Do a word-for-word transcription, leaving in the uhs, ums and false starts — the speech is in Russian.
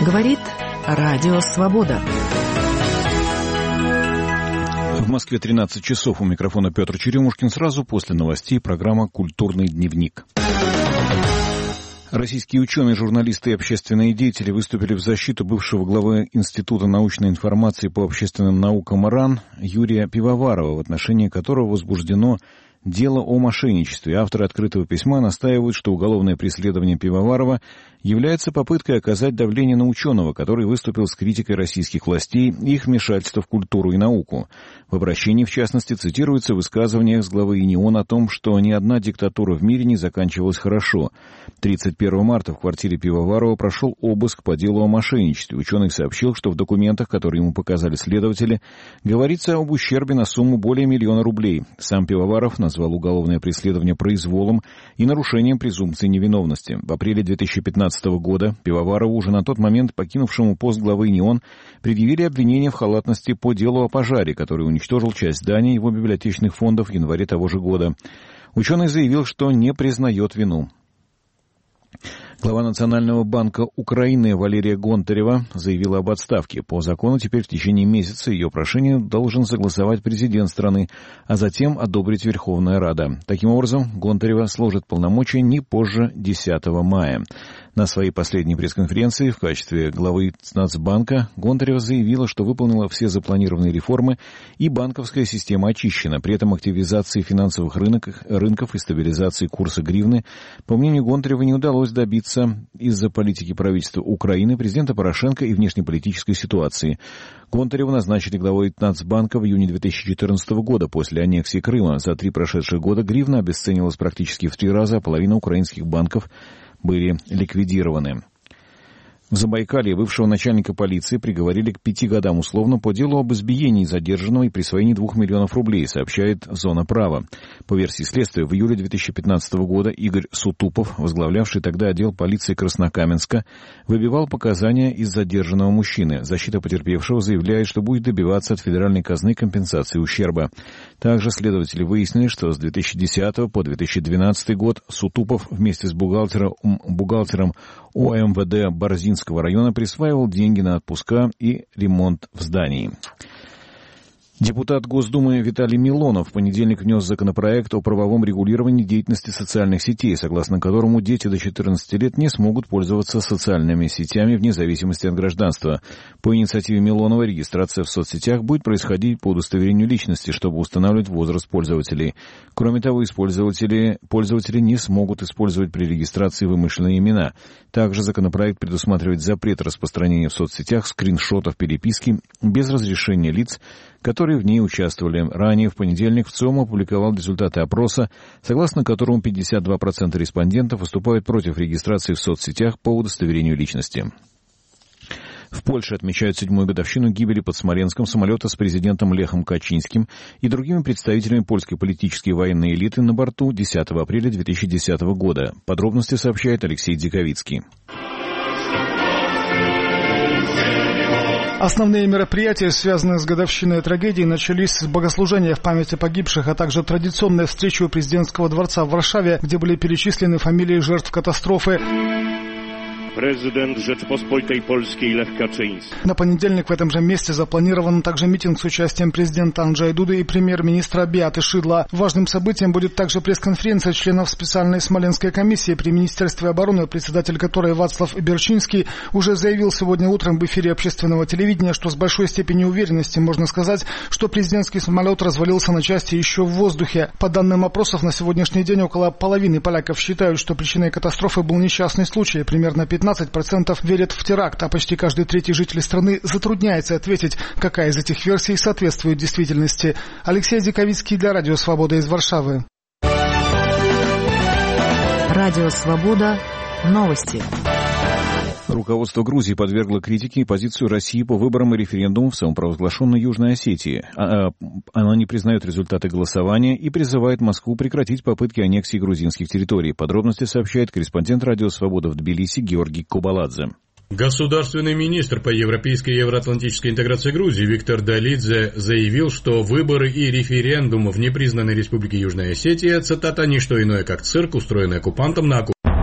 Говорит Радио Свобода. В Москве тринадцать часов. У микрофона Петр Черемушкин. Сразу после новостей программа «Культурный дневник». Российские ученые, журналисты и общественные деятели выступили в защиту бывшего главы Института научной информации по общественным наукам РАН Юрия Пивоварова, в отношении которого возбуждено дело о мошенничестве. Авторы открытого письма настаивают, что уголовное преследование Пивоварова является попыткой оказать давление на ученого, который выступил с критикой российских властей и их вмешательства в культуру и науку. В обращении, в частности, цитируется высказывание с главы ИНИОН о том, что ни одна диктатура в мире не заканчивалась хорошо. тридцать первого марта в квартире Пивоварова прошел обыск по делу о мошенничестве. Ученый сообщил, что в документах, которые ему показали следователи, говорится об ущербе на сумму более миллиона рублей. Сам Пивоваров назвал уголовное преследование произволом и нарушением презумпции невиновности. В апреле две тысячи пятнадцатого года Пивоварову, уже на тот момент покинувшему пост главы ИНИОН, предъявили обвинение в халатности по делу о пожаре, который уничтожил часть зданий его библиотечных фондов в январе того же года. Ученый заявил, что не признает вину. Глава Национального банка Украины Валерия Гонтарева заявила об отставке. По закону теперь в течение месяца ее прошение должен согласовать президент страны, а затем одобрить Верховная Рада. Таким образом, Гонтарева сложит полномочия не позже десятого мая. На своей последней пресс-конференции в качестве главы Нацбанка Гонтарева заявила, что выполнила все запланированные реформы и банковская система очищена. При этом активизации финансовых рынок, рынков и стабилизации курса гривны, по мнению Гонтаревой, не удалось добиться из-за политики правительства Украины, президента Порошенко и внешнеполитической ситуации. Гонтареву назначили главой Нацбанка в июне две тысячи четырнадцатого года после аннексии Крыма. За три прошедших года гривна обесценилась практически в три раза, а половина украинских банков были ликвидированы. В Забайкалье бывшего начальника полиции приговорили к пяти годам условно по делу об избиении задержанного и присвоении двух миллионов рублей, сообщает «Зона права». По версии следствия, в июле две тысячи пятнадцатого года Игорь Сутупов, возглавлявший тогда отдел полиции Краснокаменска, выбивал показания из задержанного мужчины. Защита потерпевшего заявляет, что будет добиваться от федеральной казны компенсации ущерба. Также следователи выяснили, что с две тысячи десятого по две тысячи двенадцатый год Сутупов вместе с бухгалтером, бухгалтером ОМВД Борзинского района присваивал деньги на отпуска и ремонт в здании. Депутат Госдумы Виталий Милонов в понедельник внес законопроект о правовом регулировании деятельности социальных сетей, согласно которому дети до четырнадцати лет не смогут пользоваться социальными сетями вне зависимости от гражданства. По инициативе Милонова регистрация в соцсетях будет происходить по удостоверению личности, чтобы устанавливать возраст пользователей. Кроме того, использователи, пользователи не смогут использовать при регистрации вымышленные имена. Также законопроект предусматривает запрет распространения в соцсетях скриншотов переписки без разрешения лиц, которые в ней участвовали. Ранее в понедельник ВЦИОМ опубликовал результаты опроса, согласно которому пятьдесят два процента респондентов выступают против регистрации в соцсетях по удостоверению личности. В Польше отмечают седьмую годовщину гибели под Смоленском самолета с президентом Лехом Качинским и другими представителями польской политической и военной элиты на борту десятого апреля две тысячи десятого года. Подробности сообщает Алексей Диковицкий. Основные мероприятия, связанные с годовщиной трагедии, начались с богослужения в память о погибших, а также традиционная встреча у президентского дворца в Варшаве, где были перечислены фамилии жертв катастрофы. Президент Rzeczypospolitej Polskiej Lech Kaczyński. На понедельник в этом же месте запланирован также митинг с участием президента Анджея Дуды и премьер-министра Беаты Шидла. Важным событием будет также пресс-конференция членов специальной Смоленской комиссии при Министерстве обороны, председатель которой Вацлав Берчинский уже заявил сегодня утром в эфире общественного телевидения, что с большой степенью уверенности можно сказать, что президентский самолет развалился на части еще в воздухе. По данным опросов, на сегодняшний день около половины поляков считают, что причиной катастрофы был несчастный случай. Примерно пятнадцать процентов верят в теракт, а почти каждый третий житель страны затрудняется ответить, какая из этих версий соответствует действительности. Алексей Диковицкий для Радио Свобода из Варшавы. Радио Свобода. Новости. Руководство Грузии подвергло критике позицию России по выборам и референдуму в самопровозглашенной Южной Осетии. Она не признает результаты голосования и призывает Москву прекратить попытки аннексии грузинских территорий. Подробности сообщает корреспондент Радио Свобода в Тбилиси Георгий Кобаладзе. Государственный министр по европейской и евроатлантической интеграции Грузии Виктор Долидзе заявил, что выборы и референдум в непризнанной республике Южная Осетия, цитата, «не что иное, как цирк, устроенный оккупантом на оккупантии».